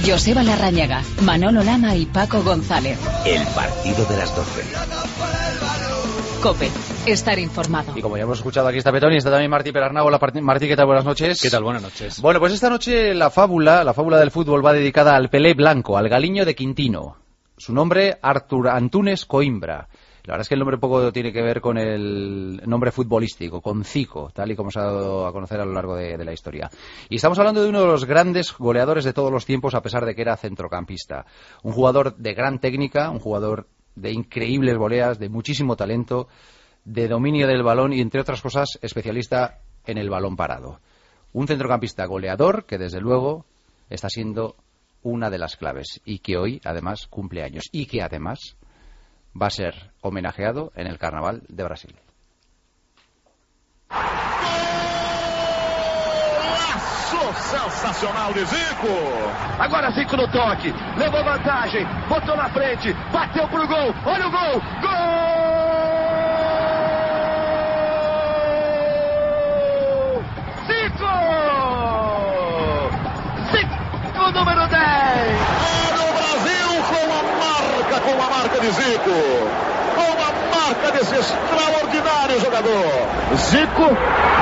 Joseba Larrañaga, Manolo Lama y Paco González. El partido de las 12. COPE, estar informado. Y como ya hemos escuchado, aquí está Petón y está también Martí Perarnau. Hola Martí, ¿qué tal? Buenas noches. ¿Qué tal? Buenas noches. Bueno, pues esta noche la fábula del fútbol va dedicada al Pelé Blanco, al Galiño de Quintino. Su nombre, Artur Antunes Coimbra. La verdad es que el nombre poco tiene que ver con el nombre futbolístico, con Zico, tal y como se ha dado a conocer a lo largo de la historia. Y estamos hablando de uno de los grandes goleadores de todos los tiempos, a pesar de que era centrocampista. Un jugador de gran técnica, un jugador de increíbles voleas, de muchísimo talento, de dominio del balón y, entre otras cosas, especialista en el balón parado. Un centrocampista goleador que, desde luego, está siendo una de las claves y que hoy, además, cumple años y que, además, va a ser homenajeado en el Carnaval de Brasil. Sensacional de Zico. Agora Zico no toque. Levou vantagem. Botou na frente. Bateu pro gol. Olha o gol. Gol! Zico! Zico número 10. Olha o Brasil com a marca de Zico. Com a marca desse extraordinário jogador. Zico.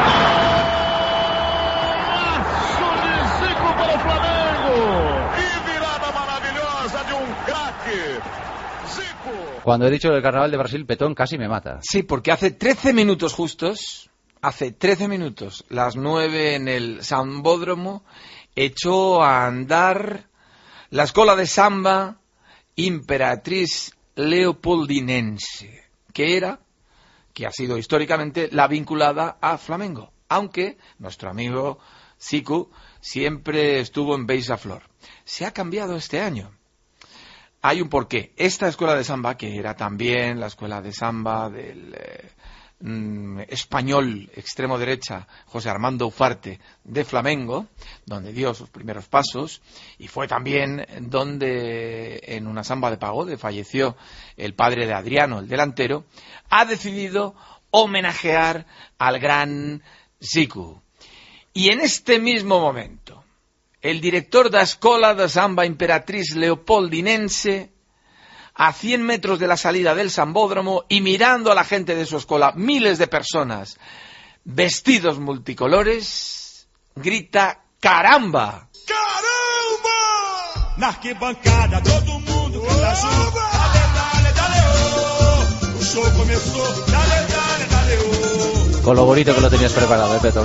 Para o Flamengo. Y virada maravillosa de un crack. Zico. Cuando he dicho el Carnaval de Brasil, Petón casi me mata. Sí, porque hace 13 minutos justos, las 9 en el Sambódromo, echó a andar la escuela de samba Imperatriz Leopoldinense, que ha sido históricamente la vinculada a Flamengo, aunque nuestro amigo Zico siempre estuvo en Beija Flor. Se ha cambiado este año. Hay un porqué. Esta escuela de samba, que era también la escuela de samba del español extremo derecha José Armando Ufarte de Flamengo, donde dio sus primeros pasos, y fue también donde en una samba de pagode falleció el padre de Adriano, el delantero, ha decidido homenajear al gran Zico. Y en este mismo momento, el director da Escola de Samba Imperatriz Leopoldinense, a 100 metros de la salida del Sambódromo y mirando a la gente de su escuela, miles de personas, vestidos multicolores, grita ¡caramba! ¡Caramba! Na arquibancada todo mundo canta junto. Dale, dale, dale, oh. O show começou. Dale, dale, dale, oh. Con lo bonito que lo tenías preparado, Petón.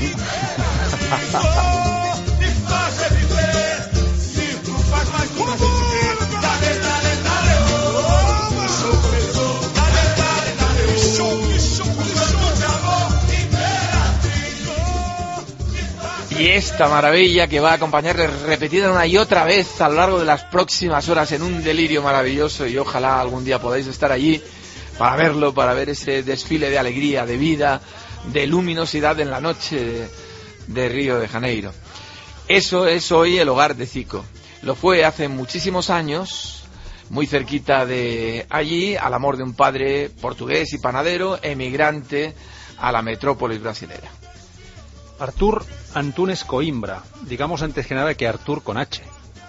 Y esta maravilla que va a acompañarles repetida una y otra vez a lo largo de las próximas horas en un delirio maravilloso, y ojalá algún día podáis estar allí para verlo, para ver ese desfile de alegría, de vida, de luminosidad en la noche de Río de Janeiro. Eso es hoy el hogar de Zico. Lo fue hace muchísimos años, muy cerquita de allí, al amor de un padre portugués y panadero, emigrante a la metrópolis brasilera. Artur Antunes Coimbra, digamos antes que nada que Artur con H.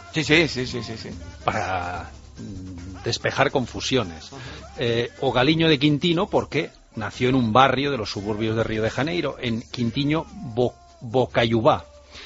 Sí. Para despejar confusiones. O Galiño de Quintino, porque nació en un barrio de los suburbios de Río de Janeiro, en Quintiño Bocaiúva.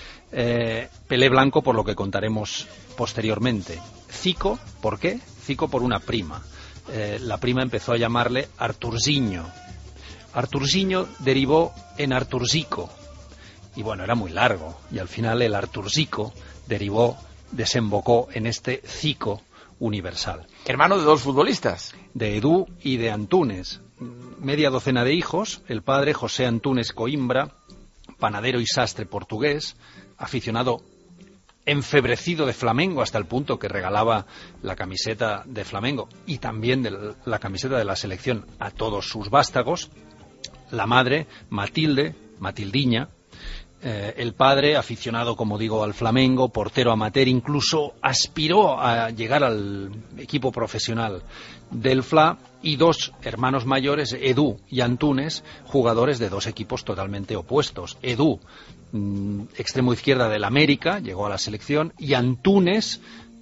Pelé Blanco, por lo que contaremos posteriormente. Zico, ¿por qué? Zico por una prima. La prima empezó a llamarle Arturzinho. Arturzinho derivó en Arturzico. Y bueno, era muy largo. Y al final el Arturzico desembocó en este Zico universal. Hermano de dos futbolistas. De Edu y de Antunes. Media docena de hijos. El padre, José Antunes Coimbra, panadero y sastre portugués, aficionado enfebrecido de Flamengo hasta el punto que regalaba la camiseta de Flamengo y también la camiseta de la selección a todos sus vástagos. La madre, Matildiña. El padre, aficionado, como digo, al Flamengo, portero amateur, incluso aspiró a llegar al equipo profesional del Fla, y dos hermanos mayores, Edu y Antunes, jugadores de dos equipos totalmente opuestos. Edu, extremo izquierda del América, llegó a la selección, y Antunes,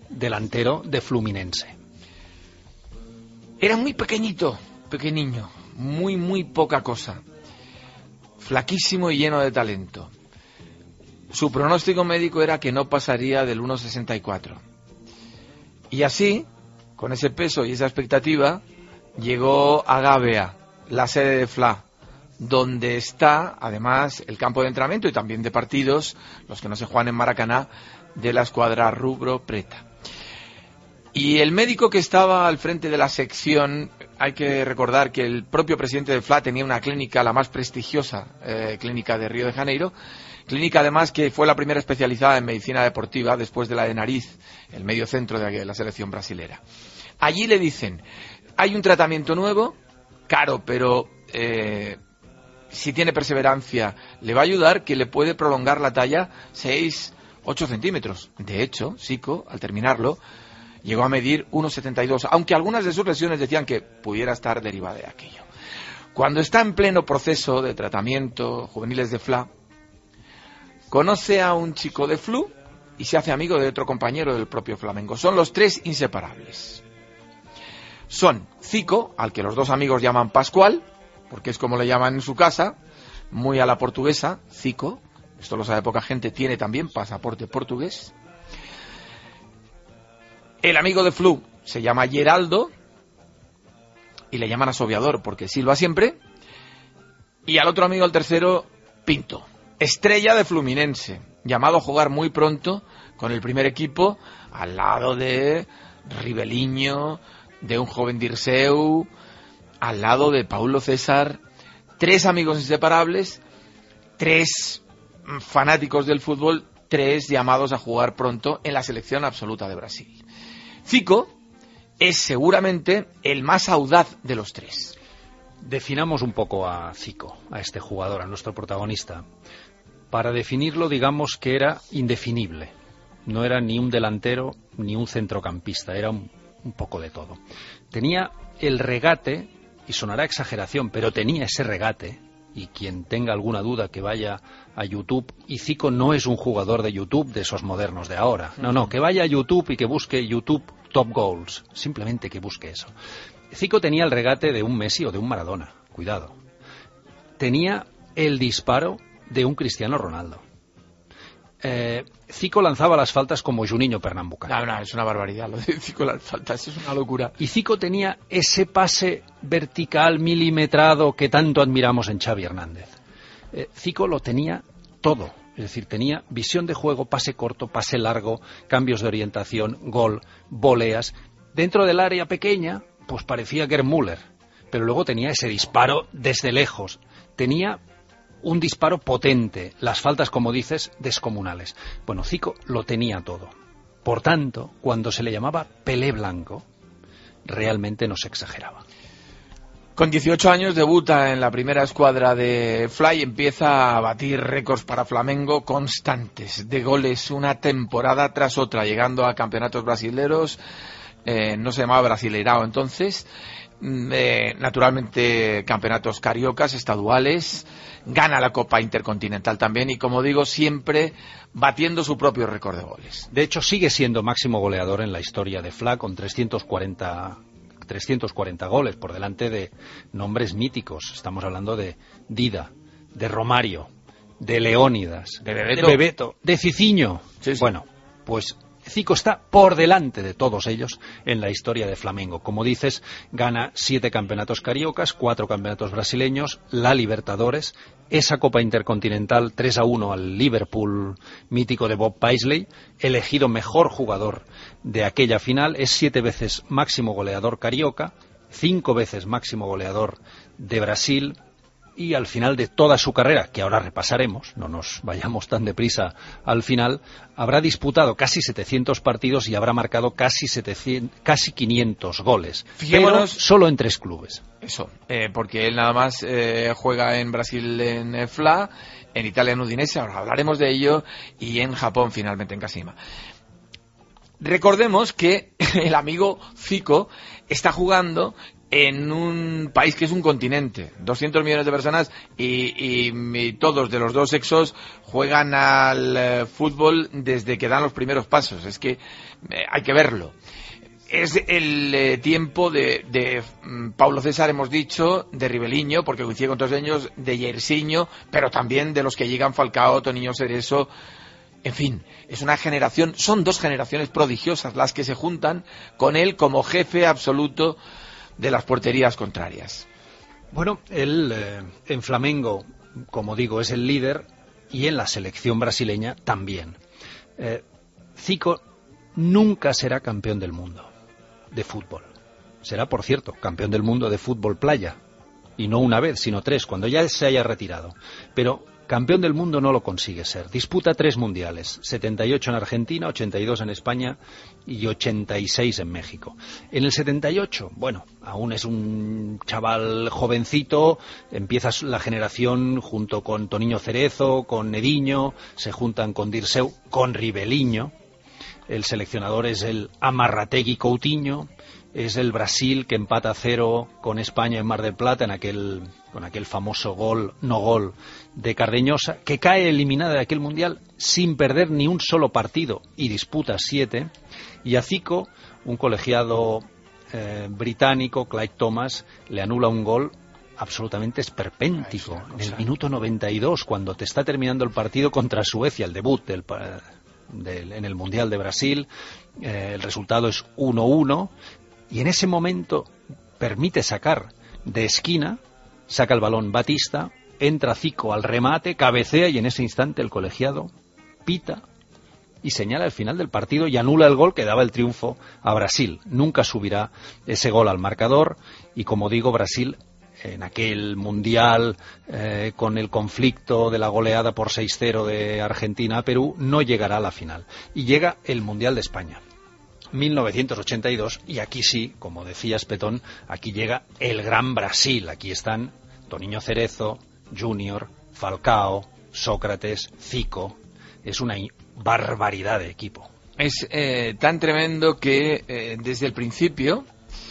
delantero de Fluminense. Era muy pequeñiño, muy poca cosa. Flaquísimo y lleno de talento. Su pronóstico médico era que no pasaría del 1,64. Y así, con ese peso y esa expectativa, llegó a Gavea, la sede de FLA, donde está, además, el campo de entrenamiento y también de partidos, los que no se juegan en Maracaná, de la escuadra Rubro Preta. Y el médico que estaba al frente de la sección, hay que recordar que el propio presidente de FLA tenía una clínica, la más prestigiosa clínica de Río de Janeiro, clínica además que fue la primera especializada en medicina deportiva después de la de Nariz, el medio centro de la selección brasilera. Allí le dicen, hay un tratamiento nuevo, caro, pero si tiene perseverancia le va a ayudar, que le puede prolongar la talla 6-8 centímetros. De hecho, Zico, al terminarlo, llegó a medir 1,72, aunque algunas de sus lesiones decían que pudiera estar derivada de aquello. Cuando está en pleno proceso de tratamiento, juveniles de FLA, conoce a un chico de Flu y se hace amigo de otro compañero del propio Flamengo. Son los tres inseparables. Son Zico, al que los dos amigos llaman Pascual, porque es como le llaman en su casa, muy a la portuguesa, Zico, esto lo sabe poca gente, tiene también pasaporte portugués. El amigo de Flu se llama Geraldo y le llaman asobiador porque silba siempre. Y al otro amigo, el tercero, Pinto, estrella de Fluminense, llamado a jugar muy pronto con el primer equipo al lado de Ribeliño, de un joven Dirceu, al lado de Paulo César. Tres amigos inseparables, tres fanáticos del fútbol, tres llamados a jugar pronto en la selección absoluta de Brasil. Zico es seguramente el más audaz de los tres. Definamos un poco a Zico, a este jugador, a nuestro protagonista. Para definirlo, digamos que era indefinible. No era ni un delantero ni un centrocampista, era un poco de todo. Tenía el regate, y sonará exageración, pero tenía ese regate, y quien tenga alguna duda que vaya a YouTube, y Zico no es un jugador de YouTube de esos modernos de ahora. No, que vaya a YouTube y que busque YouTube Top Goals, simplemente que busque eso. Zico tenía el regate de un Messi o de un Maradona, cuidado. Tenía el disparo de un Cristiano Ronaldo. Zico lanzaba las faltas como Juninho Pernambucano. No, es una barbaridad lo de Zico, las faltas, es una locura. Y Zico tenía ese pase vertical milimetrado que tanto admiramos en Xavi Hernández. Zico lo tenía todo. Es decir, tenía visión de juego, pase corto, pase largo, cambios de orientación, gol, voleas. Dentro del área pequeña, pues parecía Gerd Müller, pero luego tenía ese disparo desde lejos. Tenía un disparo potente, las faltas, como dices, descomunales. Bueno, Zico lo tenía todo. Por tanto, cuando se le llamaba Pelé Blanco, realmente no se exageraba. Con 18 años debuta en la primera escuadra de FLA y empieza a batir récords para Flamengo constantes de goles una temporada tras otra, llegando a campeonatos brasileros, no se llamaba Brasileirao entonces, naturalmente campeonatos cariocas, estaduales, gana la Copa Intercontinental también y, como digo, siempre batiendo su propio récord de goles. De hecho, sigue siendo máximo goleador en la historia de FLA con 340 goles por delante de nombres míticos. Estamos hablando de Dida, de Romario, de Leónidas, de Bebeto, de Cicinho. Sí. Bueno, pues Zico está por delante de todos ellos en la historia de Flamengo. Como dices, gana 7 campeonatos cariocas, 4 campeonatos brasileños, la Libertadores, esa Copa Intercontinental 3-1 al Liverpool mítico de Bob Paisley, elegido mejor jugador de aquella final, es 7 veces máximo goleador carioca, 5 veces máximo goleador de Brasil. Y al final de toda su carrera, que ahora repasaremos, no nos vayamos tan deprisa al final, habrá disputado casi 700 partidos y habrá marcado casi 500 goles. Fijémonos, pero solo en 3 clubes. Eso, porque él nada más juega en Brasil en FLA, en Italia en Udinese, ahora hablaremos de ello, y en Japón finalmente en Kashima. Recordemos que el amigo Zico está jugando en un país que es un continente, 200 millones de personas y todos de los dos sexos juegan al fútbol desde que dan los primeros pasos. Es que hay que verlo. Es el tiempo de Paulo César, hemos dicho, de Riveliño, porque coincide con 2 años, de Jairzinho, pero también de los que llegan Falcao, Toniño Cerezo. En fin, es una generación, son 2 generaciones prodigiosas las que se juntan con él como jefe absoluto de las porterías contrarias. Bueno, él en Flamengo, como digo, es el líder, y en la selección brasileña también. Zico nunca será campeón del mundo de fútbol. Será, por cierto, campeón del mundo de fútbol playa, y no una vez, sino 3, cuando ya se haya retirado. Pero campeón del mundo no lo consigue ser. Disputa 3 mundiales, 78 en Argentina, 82 en España y 86 en México. En el 78, bueno, aún es un chaval jovencito, empieza la generación junto con Toniño Cerezo, con Nediño, se juntan con Dirceu, con Riveliño. El seleccionador es el Amarrategui Coutinho. Es el Brasil que empata 0 con España en Mar del Plata con aquel famoso no gol de Cardeñosa, que cae eliminada de aquel mundial sin perder ni un solo partido y disputa 7. Y a Zico, un colegiado británico, Clyde Thomas, le anula un gol absolutamente esperpéntico en el minuto 92, cuando te está terminando el partido contra Suecia, el debut en el Mundial de Brasil. El resultado es 1-1. Y en ese momento permite sacar de esquina, saca el balón Batista, entra Zico al remate, cabecea, y en ese instante el colegiado pita y señala el final del partido y anula el gol que daba el triunfo a Brasil. Nunca subirá ese gol al marcador, y como digo, Brasil en aquel mundial con el conflicto de la goleada por 6-0 de Argentina a Perú no llegará a la final. Y llega el Mundial de España, 1982, y aquí sí, como decía Espetón, aquí llega el gran Brasil. Aquí están Toniño Cerezo, Junior, Falcao, Sócrates, Zico. Es una barbaridad de equipo. Es tan tremendo que desde el principio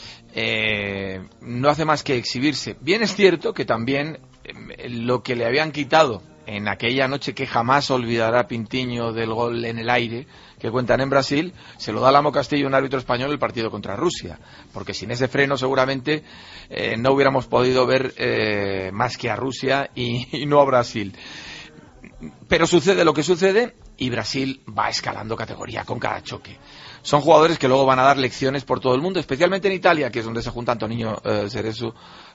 no hace más que exhibirse. Bien es cierto que también lo que le habían quitado en aquella noche que jamás olvidará Pintiño del gol en el aire que cuentan en Brasil, se lo da Lamo Castillo, un árbitro español, el partido contra Rusia, porque sin ese freno seguramente no hubiéramos podido ver más que a Rusia y no a Brasil. Pero sucede lo que sucede y Brasil va escalando categoría con cada choque. Son jugadores que luego van a dar lecciones por todo el mundo, especialmente en Italia, que es donde se juntan Toniño Cerezo,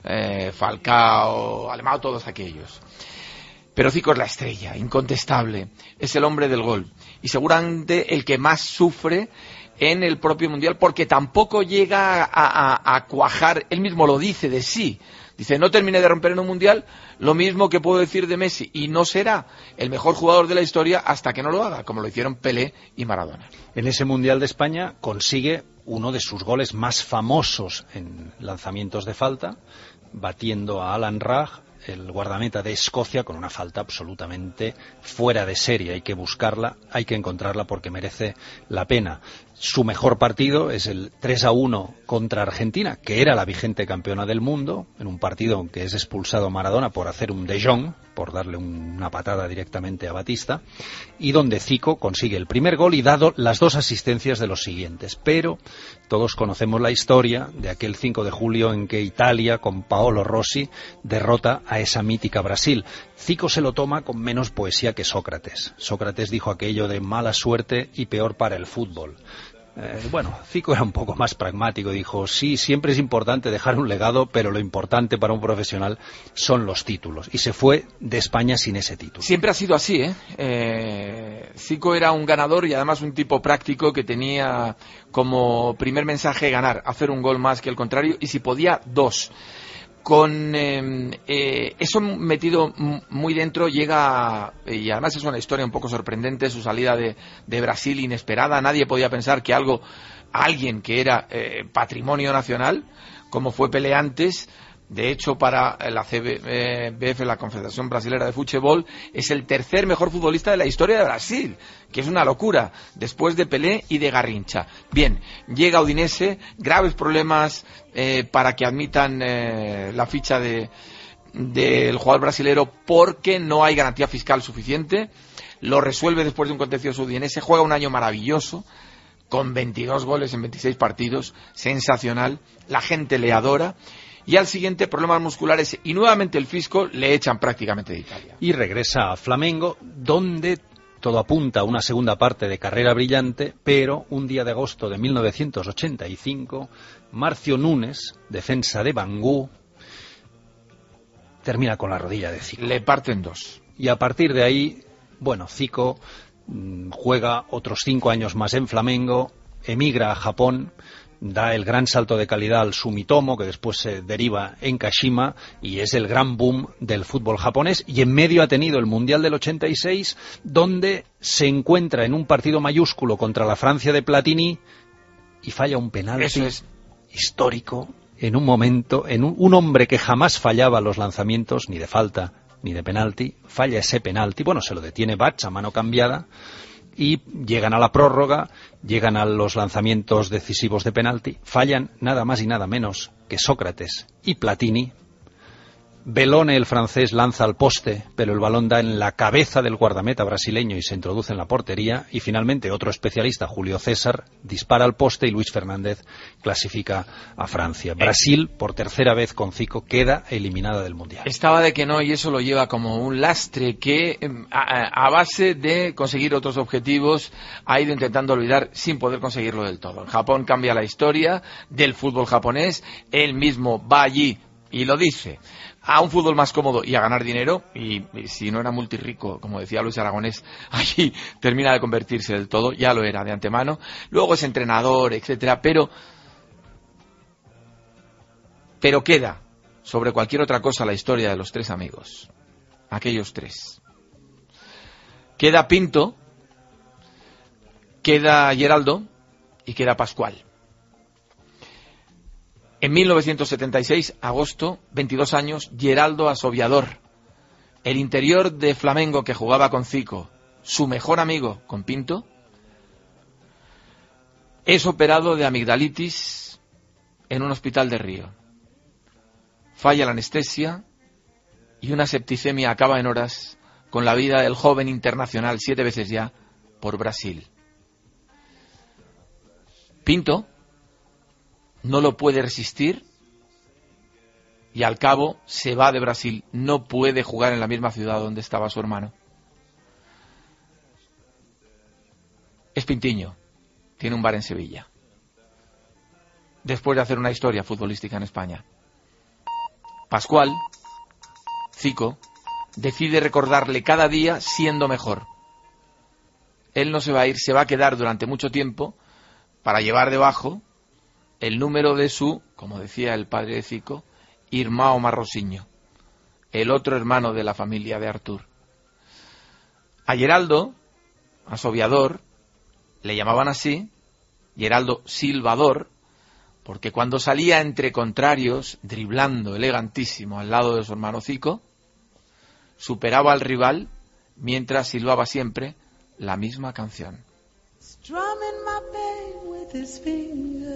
Falcao, Alemão, todos aquellos. Pero Zico es la estrella, incontestable, es el hombre del gol y seguramente el que más sufre en el propio Mundial, porque tampoco llega a cuajar. Él mismo lo dice de sí, dice: no terminé de romper en un Mundial, lo mismo que puedo decir de Messi, y no será el mejor jugador de la historia hasta que no lo haga, como lo hicieron Pelé y Maradona. En ese Mundial de España consigue uno de sus goles más famosos en lanzamientos de falta, batiendo a Alan Ragg, el guardameta de Escocia, con una falta absolutamente fuera de serie. Hay que buscarla, hay que encontrarla, porque merece la pena. Su mejor partido es el 3-1 contra Argentina, que era la vigente campeona del mundo, en un partido en que es expulsado Maradona por hacer un de Jong, por darle una patada directamente a Batista, y donde Zico consigue el primer gol y dado las 2 asistencias de los siguientes. Pero todos conocemos la historia de aquel 5 de julio en que Italia, con Paolo Rossi, derrota a esa mítica Brasil. Zico se lo toma con menos poesía que Sócrates. Sócrates dijo aquello de mala suerte y peor para el fútbol. Bueno, Zico era un poco más pragmático, dijo: sí, siempre es importante dejar un legado, pero lo importante para un profesional son los títulos, y se fue de España sin ese título. Siempre ha sido así, Zico era un ganador y además un tipo práctico que tenía como primer mensaje ganar, hacer un gol más que el contrario, y si podía, 2. Con eso metido muy dentro llega, y además es una historia un poco sorprendente, su salida de Brasil inesperada. Nadie podía pensar que alguien que era patrimonio nacional, como fue Pelé antes, De hecho, para la CBF, la Confederación Brasilera de Fútbol, es el tercer mejor futbolista de la historia de Brasil, que es una locura, después de Pelé y de Garrincha. Bien, llega Udinese, graves problemas para que admitan la ficha del jugador brasilero porque no hay garantía fiscal suficiente. Lo resuelve después de un contencioso Udinese, juega un año maravilloso, con 22 goles en 26 partidos, sensacional, la gente le adora. Y al siguiente, problemas musculares y nuevamente el fisco le echan prácticamente de Italia. Y regresa a Flamengo, donde todo apunta a una segunda parte de carrera brillante, pero un día de agosto de 1985, Marcio Nunes, defensa de Bangú, termina con la rodilla de Zico. Le parten dos. Y a partir de ahí, bueno, Zico juega otros 5 años más en Flamengo, emigra a Japón, da el gran salto de calidad al Sumitomo, que después se deriva en Kashima, y es el gran boom del fútbol japonés. Y en medio ha tenido el Mundial del 86, donde se encuentra en un partido mayúsculo contra la Francia de Platini y falla un penalti histórico en un momento, un hombre que jamás fallaba los lanzamientos, ni de falta ni de penalti, falla ese penalti. Bueno, se lo detiene Bach a mano cambiada, y llegan a la prórroga, llegan a los lanzamientos decisivos de penalti, fallan nada más y nada menos que Sócrates y Platini. Bellone, el francés, lanza al poste, pero el balón da en la cabeza del guardameta brasileño y se introduce en la portería. Y finalmente otro especialista, Julio César, dispara al poste y Luis Fernández clasifica a Francia. Brasil, por tercera vez con Zico, queda eliminada del Mundial. Estaba de que no, y eso lo lleva como un lastre que, a base de conseguir otros objetivos, ha ido intentando olvidar sin poder conseguirlo del todo. En Japón cambia la historia del fútbol japonés. Él mismo va allí y lo dice, a un fútbol más cómodo y a ganar dinero, y si no era multirrico, como decía Luis Aragonés, allí termina de convertirse del todo, ya lo era de antemano. Luego es entrenador, etcétera, pero queda sobre cualquier otra cosa la historia de los tres amigos, aquellos tres. Queda Pinto, queda Geraldo y queda Pascual. En 1976, agosto, 22 años, Geraldo Asobiador, el interior de Flamengo que jugaba con Zico, su mejor amigo con Pinto, es operado de amigdalitis en un hospital de Río. Falla la anestesia y una septicemia acaba en horas con la vida del joven internacional 7 veces ya por Brasil. Pinto no lo puede resistir y al cabo se va de Brasil. No puede jugar en la misma ciudad donde estaba su hermano. Es Pintiño, tiene un bar en Sevilla, después de hacer una historia futbolística en España. Pascual, Zico, decide recordarle cada día siendo mejor. Él no se va a ir, se va a quedar durante mucho tiempo para llevar debajo el número de su, como decía el padre de Zico, Irmão Marrosiño, el otro hermano de la familia de Artur. A Geraldo Asobiador le llamaban así, Geraldo Silvador, porque cuando salía entre contrarios, driblando elegantísimo al lado de su hermano Zico, superaba al rival mientras silbaba siempre la misma canción. Strumming my pain with his fingers,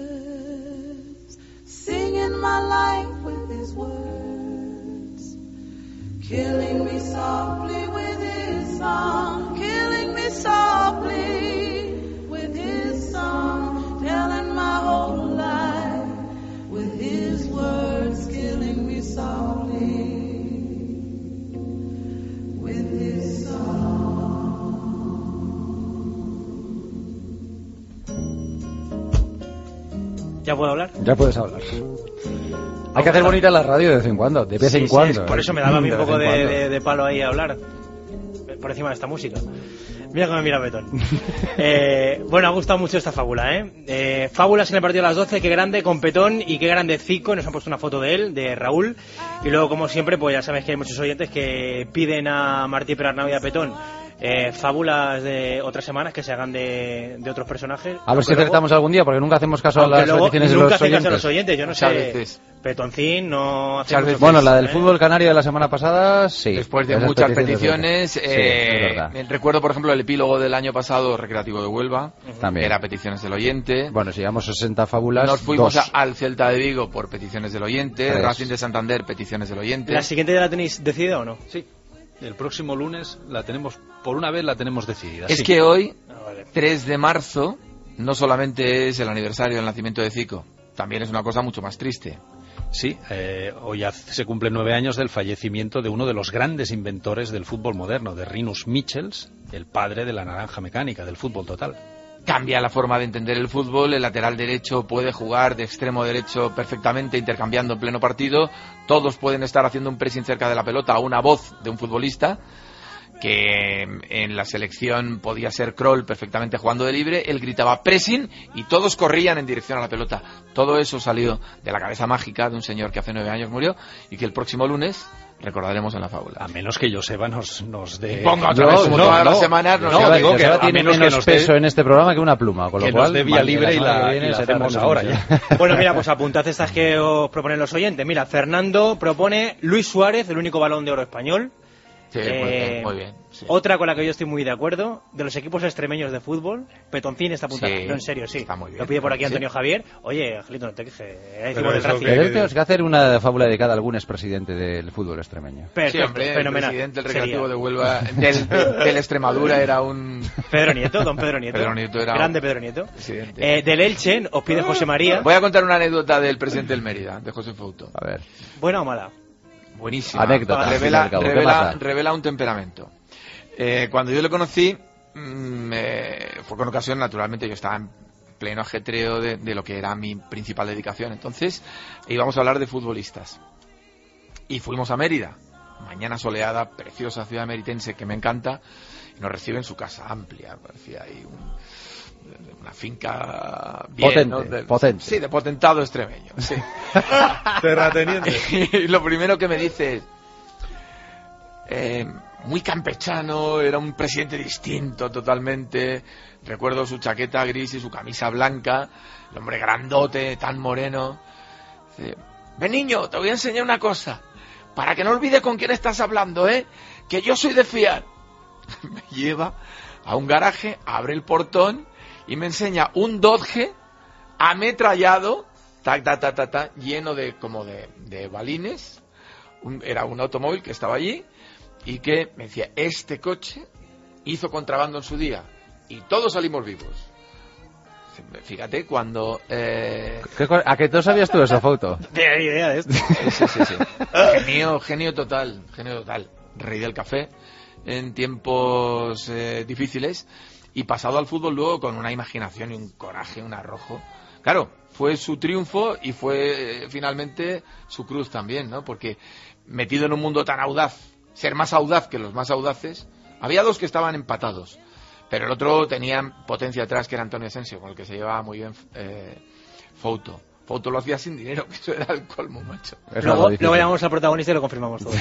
singing my life with his words, killing me softly with his song, killing me softly with his song, telling my whole life with his words, killing me softly with his song. ¿Ya puedo hablar? Ya puedes hablar. Hay que hacer bonita la radio de vez en cuando, de vez en cuando. Por eso me daba a mí un poco de palo ahí a hablar, por encima de esta música. Mira cómo me mira Betón. Bueno, ha gustado mucho esta fábula, Fábulas en el partido a las 12, qué grande con Petón y qué grande Zico. Nos han puesto una foto de él, de Raúl. Y luego, como siempre, pues ya sabes que hay muchos oyentes que piden a Martí Pernau y a Petón Fábulas de otras semanas que se hagan de otros personajes. A ver si acertamos algún día, porque nunca hacemos caso a las peticiones de los oyentes. Yo no sé. Petoncín no hace mucho. Bueno, la del fútbol canario de la semana pasada, sí. Después de muchas peticiones, recuerdo, por ejemplo, el epílogo del año pasado, Recreativo de Huelva, también era peticiones del oyente. Bueno, si llevamos 60 fábulas, nos fuimos al Celta de Vigo por peticiones del oyente, Racing de Santander, peticiones del oyente. ¿La siguiente ya la tenéis decidida o no? Sí. El próximo lunes la tenemos, por una vez la tenemos decidida. Es que hoy, 3 de marzo, no solamente es el aniversario del nacimiento de Zico, también es una cosa mucho más triste. Sí, hoy se cumplen 9 años del fallecimiento de uno de los grandes inventores del fútbol moderno, de Rinus Michels, el padre de la naranja mecánica, del fútbol total. Cambia la forma de entender el fútbol, el lateral derecho puede jugar de extremo derecho perfectamente, intercambiando en pleno partido, todos pueden estar haciendo un pressing cerca de la pelota a una voz de un futbolista, que en la selección podía ser Kroll perfectamente jugando de libre, él gritaba pressing y todos corrían en dirección a la pelota. Todo eso salió de la cabeza mágica de un señor que hace 9 años murió y que el próximo lunes recordaremos en la fábula. A menos que Joseba nos dé... Ponga otra vez, como todas las semanas. Digo que tiene menos peso en este programa que una pluma, con lo cual... nos dé vía libre y la hacemos ahora ya. Bueno, mira, pues apuntad estas que os proponen los oyentes. Mira, Fernando propone Luis Suárez, el único Balón de Oro español. Sí, muy bien. Sí. Otra con la que yo estoy muy de acuerdo, de los equipos extremeños de fútbol, Petoncín está apuntado. Sí, no, en serio, sí. Está muy bien. Lo pide por aquí Antonio Javier. Oye, Angelito, no te quejes. Tenemos que hacer una fábula dedicada a algún expresidente del fútbol extremeño. Perfecto, sí, hombre, fenomenal. El presidente del Recreativo de Huelva, del Extremadura, era un... Pedro Nieto, don Pedro Nieto. Pedro Nieto era grande Pedro Nieto. Presidente. Del Elche, os pide José María. Voy a contar una anécdota del presidente del Mérida, de José Fouto. A ver. ¿Buena o mala? Buenísima. Anécdota. Revela un temperamento. Cuando yo le conocí, fue con ocasión, naturalmente, yo estaba en pleno ajetreo de lo que era mi principal dedicación. Entonces, íbamos a hablar de futbolistas. Y fuimos a Mérida, mañana soleada, preciosa ciudad meritense que me encanta, y nos recibe en su casa amplia, parecía ahí una finca bien, potente. Sí, de potentado extremeño, sí. Terrateniente. Y lo primero que me dice es, muy campechano, era un presidente distinto totalmente, recuerdo su chaqueta gris y su camisa blanca, el hombre grandote, tan moreno. Dice, ven niño, te voy a enseñar una cosa, para que no olvides con quién estás hablando, que yo soy de fiar. Me lleva a un garaje, abre el portón y me enseña un Dodge ametrallado, lleno de balines. Era un automóvil que estaba allí y que me decía, este coche hizo contrabando en su día y todos salimos vivos. Fíjate, cuando... ¿A qué tú sabías tú esa foto? Tenía ni idea de esto. Sí. Genio total. Rey del café en tiempos difíciles y pasado al fútbol luego con una imaginación y un coraje, un arrojo. Claro, fue su triunfo y fue finalmente su cruz también, ¿no? Porque metido en un mundo tan audaz, ser más audaz que los más audaces, había dos que estaban empatados, pero el otro tenía potencia atrás, que era Antonio Asensio, con el que se llevaba muy bien Fouto. Fouto lo hacía sin dinero, que eso era el colmo, macho. Luego llamamos al protagonista y lo confirmamos todo.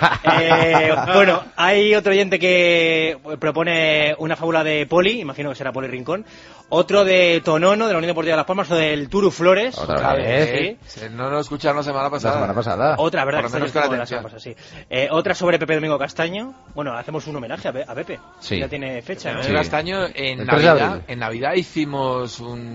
Bueno, hay otro oyente que propone una fábula de Poli, imagino que será Poli Rincón. Otro de Tonono, de la Unión Deportiva de Las Palmas, o del Turu Flores. Otra vez. Sí. No lo escucharon la semana pasada. La semana pasada. Otra, ¿verdad? Por lo menos con la semana pasada, sí. Otra sobre Pepe Domingo Castaño. Bueno, hacemos un homenaje a Pepe. Sí. Ya tiene fecha, ¿no? Sí. Castaño, en Navidad hicimos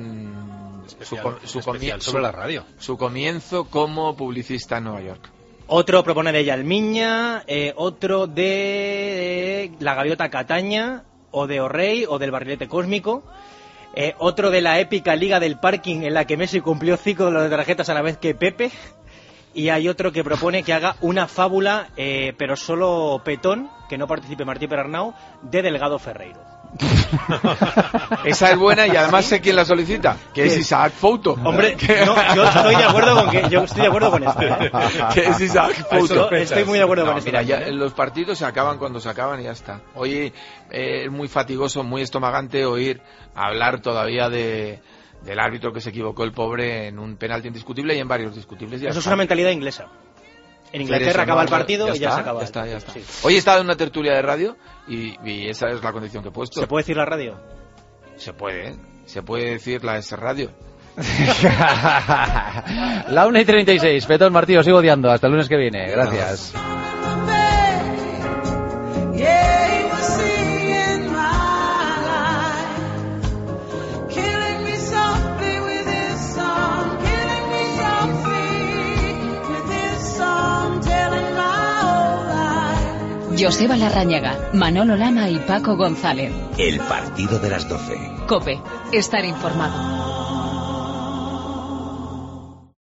sobre la radio. Su comienzo como publicista en Nueva York. Otro propone de Yalmiña, otro de La Gaviota Cataña, o de O'Rey, o del Barrilete Cósmico. Otro de la épica Liga del Parking, en la que Messi cumplió 5 de las tarjetas a la vez que Pepe. Y hay otro que propone que haga una fábula, pero solo petón, que no participe Martí Perarnau, de Delgado Ferreiro. Esa es buena y además sé quién la solicita, que es Isaac Fouto. Hombre, no, yo estoy de acuerdo con esto. Que es Isaac Fouto. Estoy muy de acuerdo con esto. Mira, ya los partidos se acaban cuando se acaban y ya está. Hoy es muy fatigoso, muy estomagante oír hablar todavía del árbitro que se equivocó, el pobre, en un penalti indiscutible y en varios discutibles. Eso es una mentalidad inglesa. En Inglaterra acaba el partido y ya se acaba. Ya está. Sí. Hoy he estado en una tertulia de radio y esa es la condición que he puesto. ¿Se puede decir la radio? Se puede decir la S Radio. La 1:36, Petón Martí, os sigo odiando. Hasta el lunes que viene. Gracias. Joseba Larrañaga, Manolo Lama y Paco González. El partido de las 12. COPE. Estar informado.